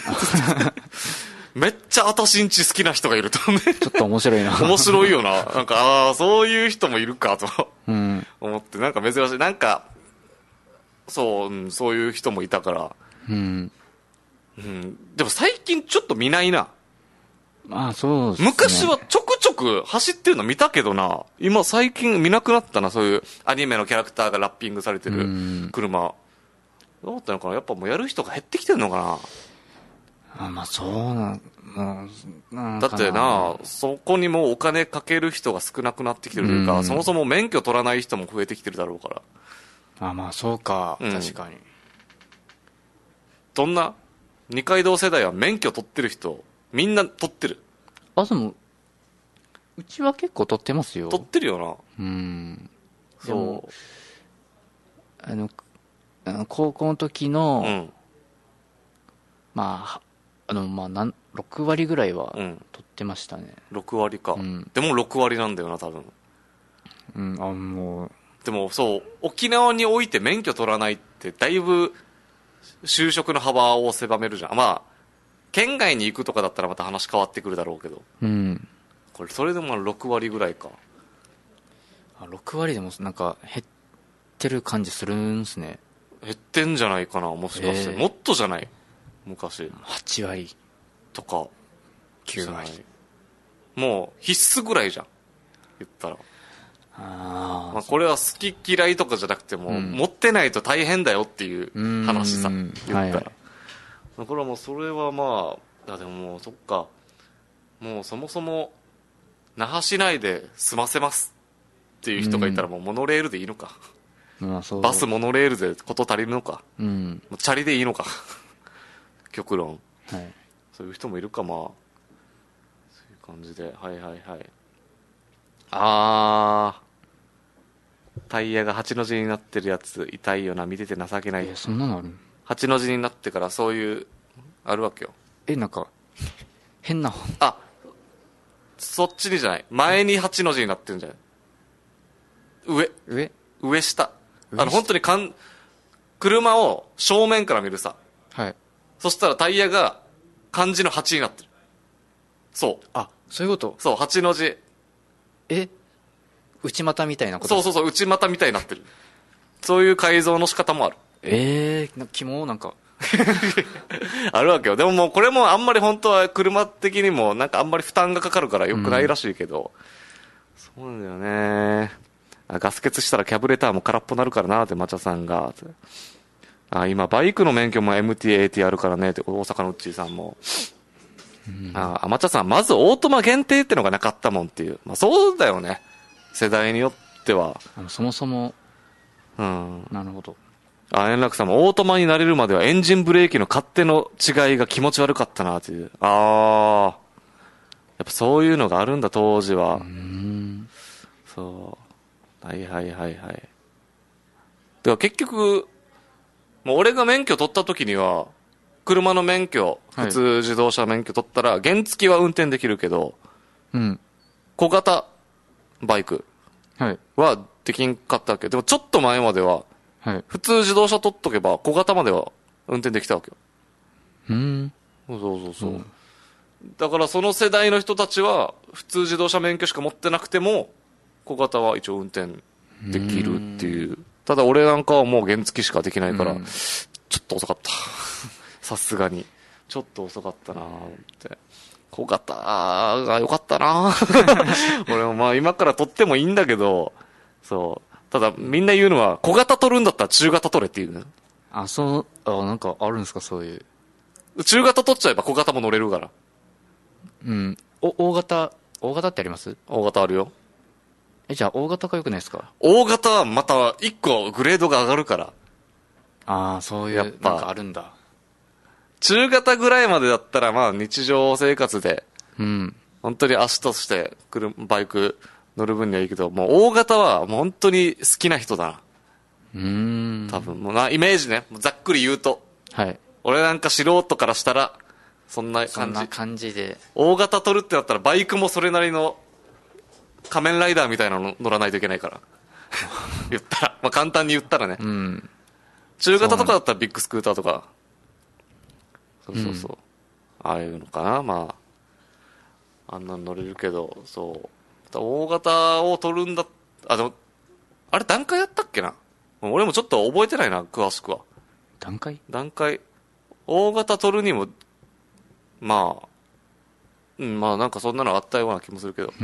めっちゃあたしんち好きな人がいるとね。ちょっと面白いな。 面白いよな。なんか、ああ、そういう人もいるかと、うん、思って、なんか珍しい。なんか、そう、うん、そういう人もいたから。うん。うん。でも最近ちょっと見ないな。 まあそうですね。 昔はちょくちょく走ってるの見たけどな。今最近見なくなったな、そういうアニメのキャラクターがラッピングされてる車。どうだったのかな。やっぱもうやる人が減ってきてるのかな。あ、まあそうな、 なんだってな、そこにもうお金かける人が少なくなってきてるというか、そもそも免許取らない人も増えてきてるだろうから。 あ、まあそうか、うん、確かに。 どんな二階堂世代は免許取ってる人みんな取ってる。 あ、でもうちは結構取ってますよ。 取ってるよな。 うん。そうあのあの高校の時の、うん、まああのまあなんろく割ぐらいは取ってましたね。 ろく割か、うん、でもろく割なんだよな多分。 うん、あ、もうでもそう沖縄において免許取らないってだいぶ就職の幅を狭めるじゃん。まあ県外に行くとかだったらまた話変わってくるだろうけど、うん、これそれでもろく割ぐらいか。 あ、ろく割でもなんか減ってる感じするんすね。 減ってんじゃないかな、もしかして、えー、もっとじゃない昔。 はち割とかきゅう割、 もう必須ぐらいじゃん言ったら。あ、まあ、これは好き嫌いとかじゃなくても、うん、持ってないと大変だよっていう話さ、言ったら、はいはい、これはもうそれはまあ、でももうそっか、もうそもそも那覇市内で済ませますっていう人がいたらもうモノレールでいいのか、うん、バスモノレールで事足りるのか、うん、チャリでいいのか極論、はい、そういう人もいるか。まあそういう感じで、はいはいはい。あー、タイヤがはちの字になってるやつ痛いよな、見てて情けない。 え、そんなのある？ はちの字になってからそういうあるわけよ。 え、なんか変な、 あ、そっちにじゃない、前にはちの字になってるんじゃない、上上上下、あの本当にかん車を正面から見るさ、はい、そしたらタイヤが漢字のはちになってる。そう、 あ、そういうこと。 そう、はちの字。 え、内股みたいなこと？ そうそうそう、内股みたいになってる。そういう改造の仕方もある。 ええー、キモなんかあるわけよ。でももうこれもあんまり本当は車的にもなんかあんまり負担がかかるから良くないらしいけど、うん、そうなんだよね。あ、ガス欠したらキャブレターも空っぽなるからなってマチャさんが。あ、今バイクの免許も エムティーエーティー あるからねって大阪のうっちーさんも、うん、あ、マチャさんまずオートマ限定ってのがなかったもんっていう。まあそうだよね、世代によっては。 あのそもそも、 うん、 なるほど。 あ、円楽さんもオートマになれるまではエンジンブレーキの勝手の違いが気持ち悪かったなっていう。ああ、やっぱそういうのがあるんだ当時は。うーん、そう、はいはいはいはい。では結局もう俺が免許取った時には車の免許、普通自動車免許取ったら原付は運転できるけど、うん、小型バイクはできんかったわけ。でもちょっと前までははい、普通自動車取っとけば小型までは運転できたわけよ。うん。そうそうそう、うん、だからその世代の人たちは普通自動車免許しか持ってなくても小型は一応運転できるっていう。ただ俺なんかはもう原付しかできないから、ちょっと遅かったさすがにちょっと遅かったなって。小型が良かったな俺もまあ今から取ってもいいんだけど、そう、ただみんな言うのは小型取るんだったら中型取れっていうね。 あ、そう、あ、なんかあるんですかそういう。 中型取っちゃえば小型も乗れるから。 うん。お、大型、大型ってあります？ 大型あるよ。 え、じゃあ大型が良くないですか？ 大型はまた一個グレードが上がるから。 ああ、そういう、やっぱなんかあるんだ。 中型ぐらいまでだったらまあ日常生活で、うん。本当に足として車、バイク、乗る分にはいいけど、もう大型はもう本当に好きな人だな。 うーん。 多分、もうな、イメージね。ざっくり言うと。 はい。 俺なんか素人からしたら、そんな感じ。そんな感じで。 大型取るってなったら、バイクもそれなりの仮面ライダーみたいなの乗らないといけないから。言ったら。まあ簡単に言ったらね。 うん。 中型とかだったらビッグスクーターとか。そうそうそう。うん、ああいうのかな、まあ。あんなの乗れるけど、そう。大型を取るんだ、あ、でも、あれ段階やったっけな。俺もちょっと覚えてないな、詳しくは。 段階段階。大型取るにも、まあ、うん、まあなんかそんなのあったような気もするけど。 うん。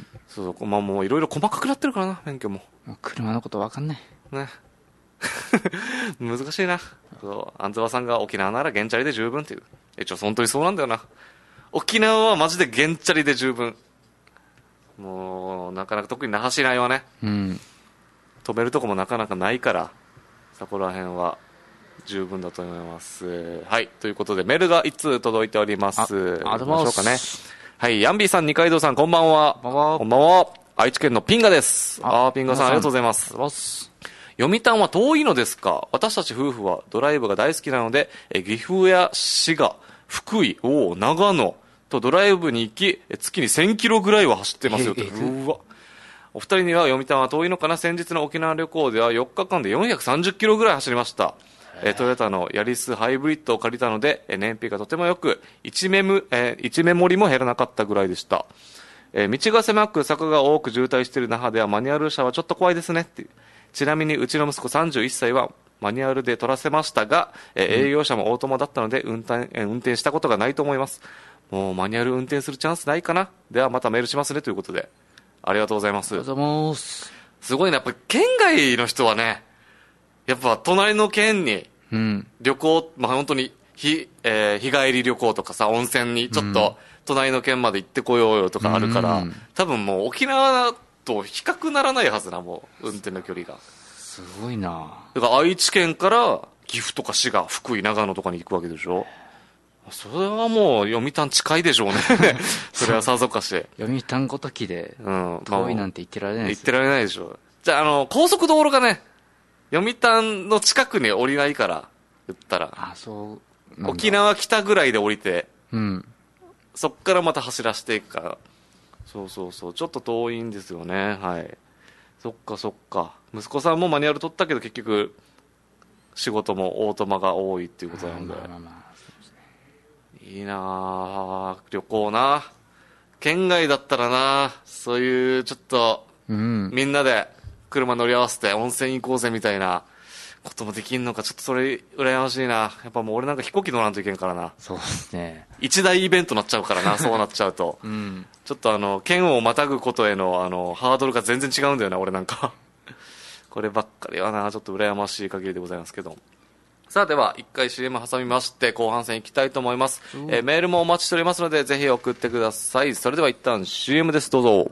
そう、まあもういろいろ細かくなってるからな、免許も。 車のことわかんない。 ね。難しいな。そう、アンズワさんが沖縄なら原チャリで十分っていう。一応本当にそうなんだよな。沖縄はマジで原チャリで十分。もう、なかなか特に那覇市内はね。 うん。 止めるとこもなかなかないから、そこら辺は十分だと思います。はい。ということで、メールが一通届いております。あ、 ありがとうございます。 行きましょうかね。はい。ヤンビーさん、二階堂さん、こんばんは。 こんばんは。 こんばんは。愛知県のピンガです。ああ、ピンガさん、ありがとうございます。読谷は遠いのですか？私たち夫婦はドライブが大好きなので、え岐阜や滋賀、福井、お長野とドライブに行き、月にせんキロぐらいは走ってますよと。うわ。お二人には読谷は遠いのかな。先日の沖縄旅行ではよっかかんでよんひゃくさんじゅっキロぐらい走りました。えトヨタのヤリスハイブリッドを借りたので、え燃費がとても良く、1メム、えー、いちメモリも減らなかったぐらいでした。えー、道が狭く坂が多く渋滞している那覇ではマニュアル車はちょっと怖いですねっていう。ちなみにうちの息子さんじゅういっさいはマニュアルで取らせましたが、えー、営業車もオートマだったので運転、えー、運転したことがないと思います。もうマニュアル運転するチャンスないかな。ではまたメールしますねということで、ありがとうございます。 ありがとうございます。 すごいね、やっぱ県外の人はね、やっぱ隣の県に旅行、うん、まあ本当に日、えー、日帰り旅行とかさ、温泉にちょっと隣の県まで行ってこようよとかあるから、うん、多分もう沖縄と比較ならないはずな、もう運転の距離がすごいな。 だから愛知県から岐阜とか滋賀、福井、長野とかに行くわけでしょ。それはもう読谷近いでしょうね。それはさぞかし読谷ごときで遠いなんて言ってられないですよ、 言ってられないでしょ。じゃあ、あの高速道路がね、読谷の近くに降りないから言ったら、 あ、そう沖縄来たぐらいで降りて、 うん、 そっからまた走らせていくから、そうそうそう、ちょっと遠いんですよね。はい。そっかそっか。息子さんもマニュアル取ったけど結局仕事もオートマが多いっていうことなんで、まあまあまあ、そうですね、いいなあ、旅行な。県外だったらな、そういうちょっと、うん、みんなで車乗り合わせて温泉行こうぜみたいなこともできんのか、ちょっとそれ羨ましいな。やっぱもう俺なんか飛行機乗らんといけんからな。 そうですね、 一大イベントになっちゃうからな。そうなっちゃうと、うん、ちょっとあの県をまたぐことへのあのハードルが全然違うんだよな、俺なんか。こればっかりはな、ちょっと羨ましい限りでございますけど。さあ、では一回 シーエム 挟みまして後半戦いきたいと思います。えー、メールもお待ちしておりますのでぜひ送ってください。それでは一旦 シーエム です。どうぞ。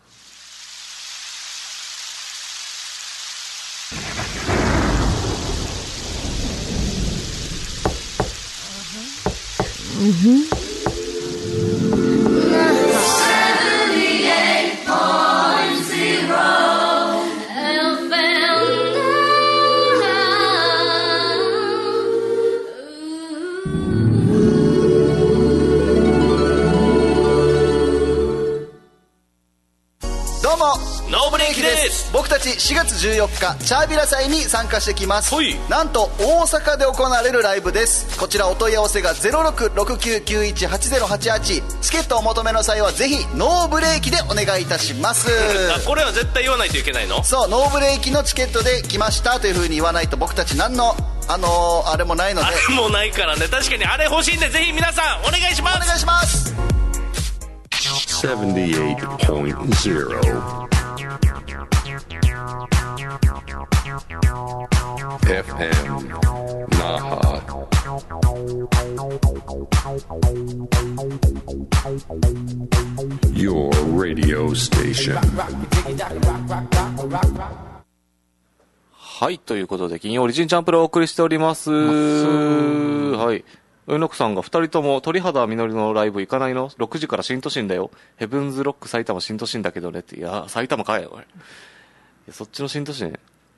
うんふん。 僕たちしがつじゅうよっかチャービラ祭に参加してきます。なんと大阪で行われるライブです。こちらお問い合わせが ゼロろくろくきゅうきゅういちはちゼロはちはち。 チケットをお求めの際はぜひノーブレーキでお願いいたします。 あ、これは絶対言わないといけないの？ そう、ノーブレーキのチケットで来ましたという風に言わないと僕たち何のあのー、あれもないので。 あれもないからね。確かにあれ欲しいんでぜひ皆さんお願いします。 お願いします。 ななじゅうはちてんゼロエフエム Naha Your radio station。 はい、ということで金曜オリジンチャンプルをお送りしております。はい、上野区さんがふたりとも鳥肌みのりのライブ行かないの？ろくじから新都心だよ。ヘブンズロック埼玉新都心だけどねって。いや埼玉かいよ、そっちの新都心。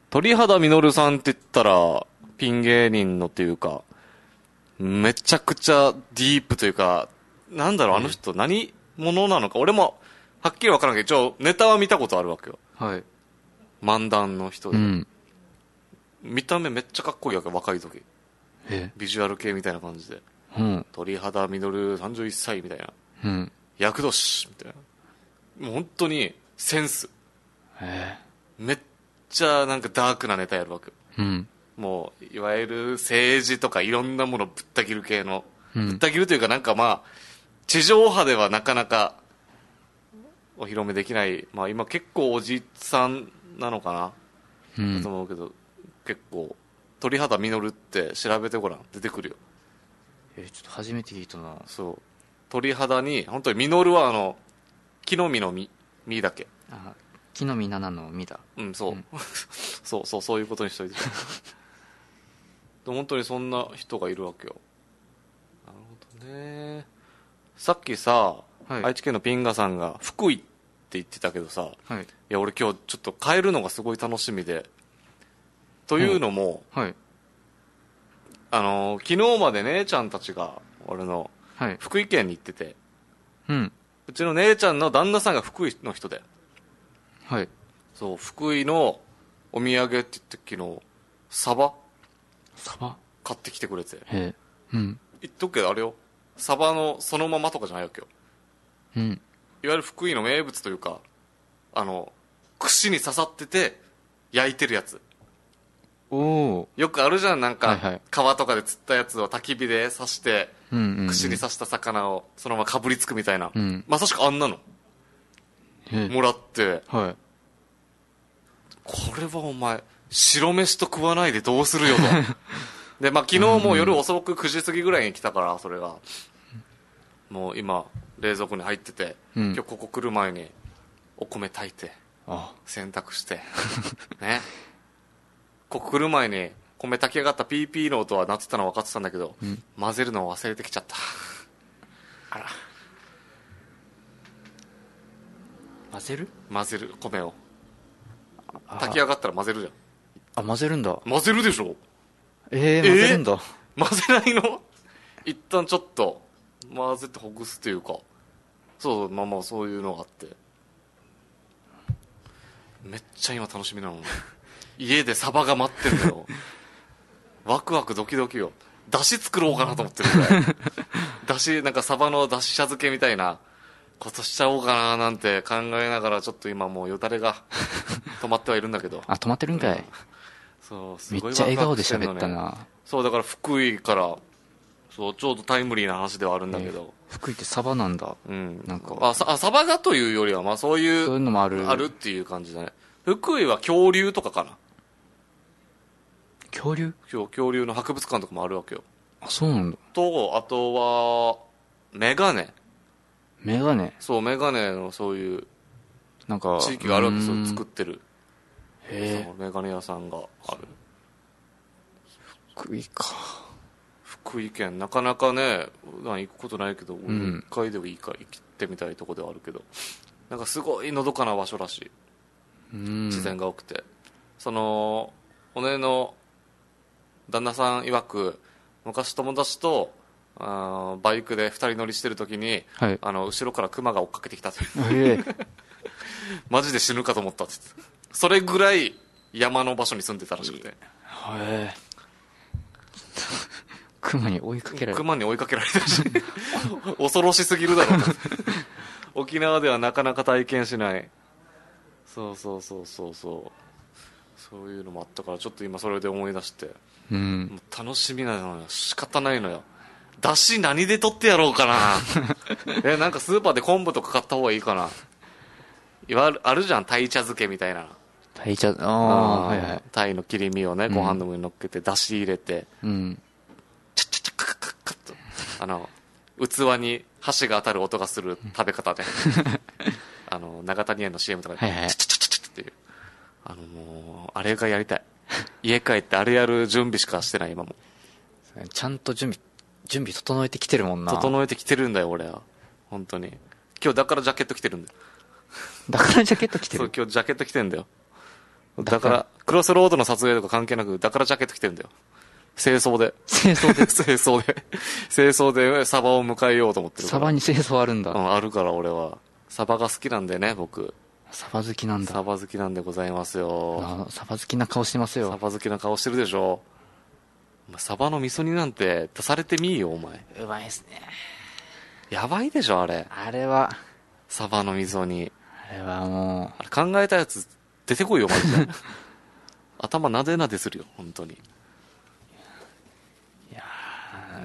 鳥肌実さんって言ったらピン芸人のっていうかめちゃくちゃディープというかなんだろうあの人何者なのか俺もはっきり分からんけど一応ネタは見たことあるわけよ。はい漫談の人で、うん、見た目めっちゃかっこいいわけ若い時ビジュアル系みたいな感じで、うん、鳥肌実さんじゅういっさいみたいな、うん、厄年みたいなもう本当にセンスめっちゃなんかダークなネタやるわけよ、うん、もういわゆる政治とかいろんなものぶった切る系の、うん、ぶった切るというかなんかまあ地上波ではなかなかお披露目できない、まあ、今結構おじさんなのかな、うん、だと思うけど結構鳥肌実って調べてごらん出てくるよ。 えー、ちょっと初めて聞いたな。 そう鳥肌に本当に実はあの木の実の実実だけあ木の実ななの実だうんそう、うん、そうそうそういうことにしといて本当にそんな人がいるわけよ。なるほどね。さっきさ、はい、愛知県のピンガさんが福井って言ってたけどさ、はい、いや俺今日ちょっと帰るのがすごい楽しみでというのも、はい、あの昨日まで姉ちゃんたちが俺の福井県に行ってて、はい、う, うちの姉ちゃんの旦那さんが福井の人で、はい、そう福井のお土産って言って昨日サバサバ買ってきてくれて、 へうん、 言っとくけどあれよサバのそのままとかじゃないわけよ、うん、いわゆる福井の名物というかあの串に刺さってて焼いてるやつ。 およくあるじゃんなんか、はいはい、川とかで釣ったやつを焚き火で刺して、うんうんうん、串に刺した魚をそのままかぶりつくみたいな、うん、まさしくあんなのもらって、はい、これはお前白飯と食わないでどうするよとで、まあ、昨日も夜遅くくじ過ぎぐらいに来たからそれがもう今冷蔵庫に入ってて、うん、今日ここ来る前にお米炊いて洗濯してねここ来る前に米炊き上がったピーピーの音は鳴ってたの分かってたんだけど、うん、混ぜるのを忘れてきちゃった。あら混ぜる混ぜる米を炊き上がったら混ぜるじゃん。 あ混ぜるんだ。 混ぜるでしょ。 えー、混ぜるんだ。 混ぜないの一旦ちょっと混ぜてほぐすというかそうまあまあそういうのがあってめっちゃ今楽しみなの家でサバが待ってんだよワクワクドキドキよ。だし作ろうかなと思ってるぐらいだしなんかサバのだし茶漬けみたいなことしちゃおうかななんて考えながらちょっと今もうよだれが止まってはいるんだけどあ止まってるんかい、うん、 そうすごいめっちゃ笑顔で喋ったな。 そうだから福井からそうちょうどタイムリーな話ではあるんだけど、 えー、福井ってサバなんだ。 うんなんかあササバがというよりはまあそういうそういうのもあるあるっていう感じだね。福井は恐竜とかかな。 恐竜恐竜の博物館とかもあるわけよ。 あそうなんだ。 とあとはメガネメガネそうメガネのそういうなんか地域があるわけですよ。作ってるへえメガネ屋さんがある。 福井か。 福井県なかなかね行くことないけど、うん、いっかいでもいいか行ってみたいとこではあるけどなんかすごいのどかな場所らしい。うん自然が多くてそのお姉の旦那さん曰く昔友達とあバイクでふたり乗りしてる時に、はい、あの後ろからクマが追っかけてきたという、えー、マジで死ぬかと思ったって言ってそれぐらい山の場所に住んでたらしくてへえクマに追いかけられクマに追いかけられたし恐ろしすぎるだろう沖縄ではなかなか体験しないそうそうそうそうそうそういうのもあったからちょっと今それで思い出して、うん、もう楽しみなのよ仕方ないのよ。だし何で取ってやろうかなえなんかスーパーで昆布とか買った方がいいかな。いわゆるあるじゃん鯛茶漬けみたいな鯛茶ああはいはい鯛の切り身をねご飯の上に乗っけてだし入れて、うん、チャッチャッチャッカッカッカッとあの器に箸が当たる音がする食べ方であの長谷園の シーエム とかで、はいはい、チャッチャッチャッチャッっていうあのもうあれがやりたい。家帰ってあれやる準備しかしてない今も。 ちゃんと準備準備整えてきてるもんな。 整えてきてるんだよ俺は本当に。今日だからジャケット着てるんだよ。 だからジャケット着てる。 そう今日ジャケット着てんだよ。だからクロスロードの撮影とか関係なくだからジャケット着てるんだよ。清掃で清掃で清掃で清掃でサバを迎えようと思ってるから。 サバに清掃あるんだ。 うん、あるから俺はサバが好きなんでね。僕サバ好きなんだ。 サバ好きなんでございますよ。 あ、サバ好きな顔してますよ。 サバ好きな顔してるでしょ。サバの味噌煮なんて出されてみーよお前。 うまいですね。 やばいでしょあれ。 あれはサバの味噌煮、 あれはもうあれ考えたやつ出てこいよマジで頭なでなでするよ本当に。いやー、うん、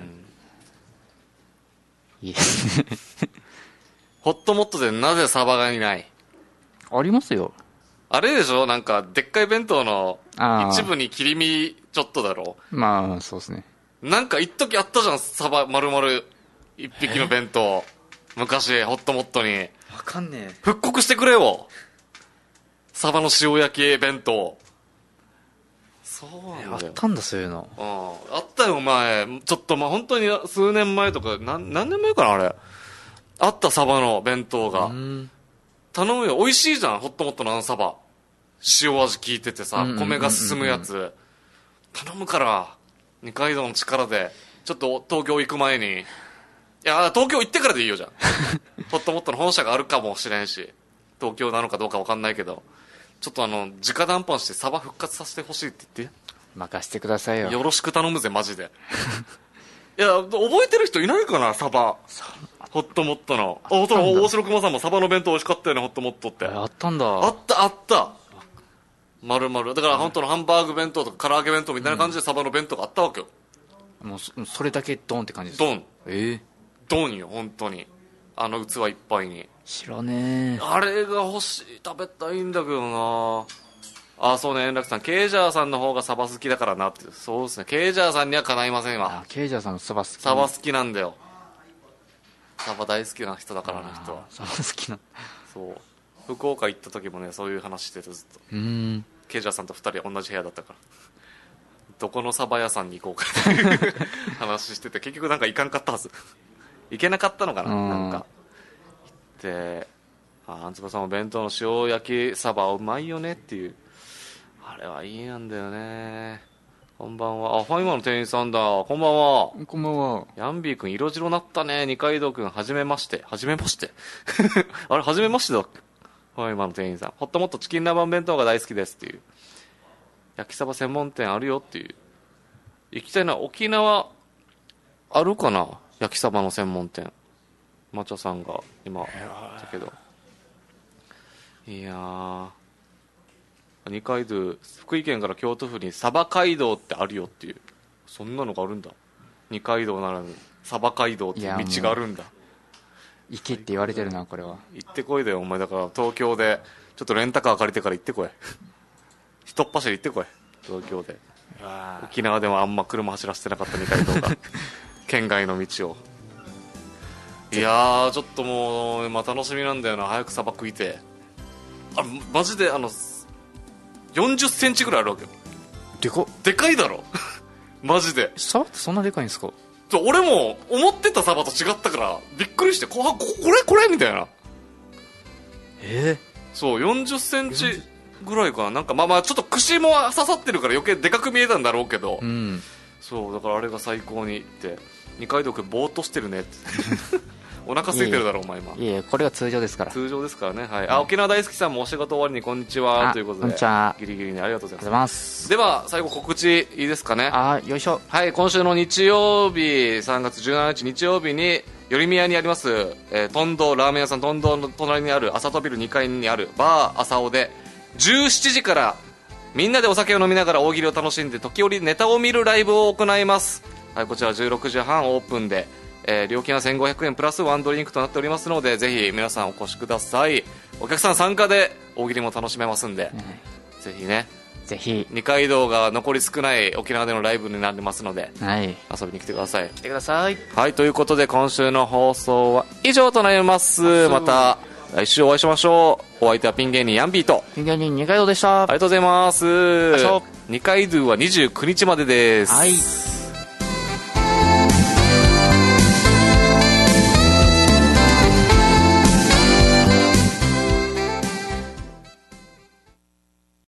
いいですねホットモットでなぜサバがいない？ ありますよ。 あれでしょ、なんかでっかい弁当の一部に切り身ちょっとだろ。 まあそうですね。 なんか一時あったじゃん、サバ丸々一匹の弁当、昔ホットモットに。 わかんねえ。 復刻してくれよサバの塩焼き弁当。そうなんだよ。 あったんだそういうの。 うん、あったよ前。ちょっとまあ本当に数年前とか何何年前かなあれあった。サバの弁当が頼むよ。美味しいじゃんホットモットのあのサバ、塩味効いててさ、米が進むやつ頼むから。二階堂の力でちょっと東京行く前に、いや東京行ってからでいいよじゃんホットモットの本社があるかもしれんし、東京なのかどうか分かんないけど、ちょっとあの直談判してサバ復活させてほしいって言って。 任せてくださいよ。 よろしく頼むぜマジでいや覚えてる人いないかなサバホットモットの。あ、大城熊さんもサバの弁当美味しかったよねホットモットって。 あったんだ。 あったあった。丸々だから本当のハンバーグ弁当とか唐揚げ弁当みたいな感じでサバの弁当があったわけよ。 もう そ, それだけドンって感じです。 ドン。 ええー、 ドンよ本当に。あの器いっぱいに。 知らねえ。 あれが欲しい、食べたいんだけどな。あ、そうね、円楽さんケイジャーさんの方がサバ好きだからなって。そうですね、ケイジャーさんにはかないませんわ。 あ、ケイジャーさんのサバ好き。 サバ好きなんだよ。サバ大好きな人だから、あの人は。 サバ好きな。 そう福岡行った時もねそういう話しててずっと。 うん、 ケイジャーさんとふたり同じ部屋だったから、どこのサバ屋さんに行こうかっていう話してて、結局なんか行かんかったはず行けなかったのかな。なんか行ってああんつばさんも弁当の塩焼きサバうまいよねっていう、あれはいいなんだよね。こんばんは。あ、ファミマの店員さんだ。こんばんは。 こんばんは。 ヤンビー君色白なったね。二階堂君はじめまして。はじめましてあれはじめましてだっけ。ファミマの店員さん、ホットモットチキン南蛮弁当が大好きですっていう。焼きサバ専門店あるよっていう。行きたいな。沖縄あるかな焼きサバの専門店。マチャさんが今だけど、いやー、二階堂、福井県から京都府にサバ街道ってあるよっていう。そんなのがあるんだ。二階堂ならぬサバ街道っていう道があるんだ。 行けって言われてるなこれは。 行ってこいだよお前。だから東京でちょっとレンタカー借りてから行ってこいひとっ走り行ってこい東京で。沖縄でもあんま車走らせてなかった二階堂が県外の道を。いやーちょっともう、まあ、楽しみなんだよな。早くサバ食いて。あマジであのよんじゅっセンチぐらいあるわけよ。 でかでかいだろマジで。 サバってそんなでかいんですか。 俺も思ってたサバと違ったからびっくりして、ここれこれみたいな。 えー、 そうよんじゅっセンチぐらいかな。なんかまあまあちょっと串も刺さってるから余計でかく見えたんだろうけど、 うん、 そうだからあれが最高にいって。二階堂君ぼーっとしてるねってお腹空いてるだろお前今。 いやこれが通常ですから。 通常ですからね。はい、あ沖縄大好きさんもお仕事終わりにこんにちはということで、 こんにちは。 ギリギリにありがとうございます。 ありがとうございます。 では最後告知いいですかね。 あよいしょ。 はい、今週の日曜日さんがつじゅうしちにち日曜日に寄宮にあります、えー、トンドラーメン屋さんトンドの隣にある朝飛ビルにかいにあるバー朝尾でじゅうしちじからみんなでお酒を飲みながら大喜利を楽しんで時折ネタを見るライブを行います。はい、こちらじゅうろくじはんオープンで、えー、料金はせんごひゃくえんプラスワンドリンクとなっておりますので、ぜひ皆さんお越しください。お客さん参加で大喜利も楽しめますんで、うん、ぜひね、 ぜひ二階堂が残り少ない沖縄でのライブになってますので、はい、遊びに来てください。 来てください。 はい、ということで今週の放送は以上となります。また来週お会いしましょう。お相手はピン芸人ヤンビーとピン芸人二階堂でした。 ありがとうございます。二階堂はにじゅうくにちまでです。 はい。